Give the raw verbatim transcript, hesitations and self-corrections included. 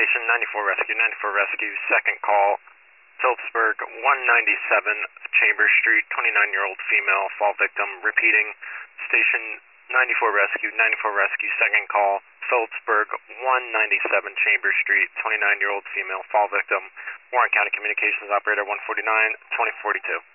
Station ninety-four Rescue, ninety-four Rescue, second call, Phillipsburg, one ninety-seven Chambers Street, twenty-nine-year-old female, fall victim, repeating, Station ninety-four Rescue, ninety-four Rescue, second call, Phillipsburg, one ninety-seven Chambers Street, twenty-nine-year-old female, fall victim, Warren County Communications Operator one forty-nine, twenty forty-two.